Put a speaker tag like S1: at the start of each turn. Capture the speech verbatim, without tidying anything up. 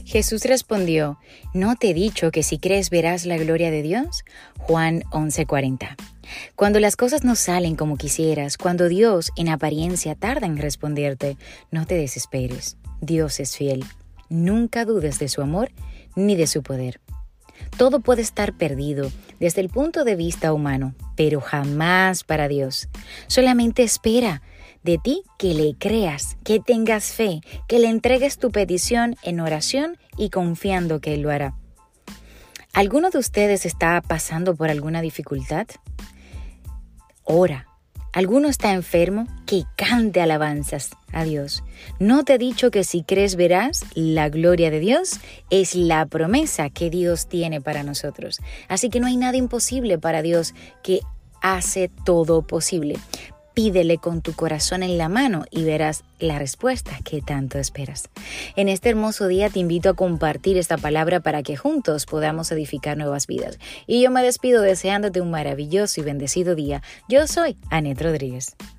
S1: Jesús respondió, ¿no te he dicho que si crees verás la gloria de Dios? Juan once cuarenta. Cuando las cosas no salen como quisieras, cuando Dios en apariencia tarda en responderte, no te desesperes. Dios es fiel. Nunca dudes de su amor ni de su poder. Todo puede estar perdido desde el punto de vista humano, pero jamás para Dios. Solamente espera de ti que le creas, que tengas fe, que le entregues tu petición en oración y confiando que Él lo hará. ¿Alguno de ustedes está pasando por alguna dificultad? Ora. ¿Alguno está enfermo? Que cante alabanzas a Dios. ¿No te he dicho que si crees verás la gloria de Dios? Es la promesa que Dios tiene para nosotros. Así que no hay nada imposible para Dios, que hace todo posible. Pídele con tu corazón en la mano y verás la respuesta que tanto esperas. En este hermoso día te invito a compartir esta palabra para que juntos podamos edificar nuevas vidas. Y yo me despido deseándote un maravilloso y bendecido día. Yo soy Anet Rodríguez.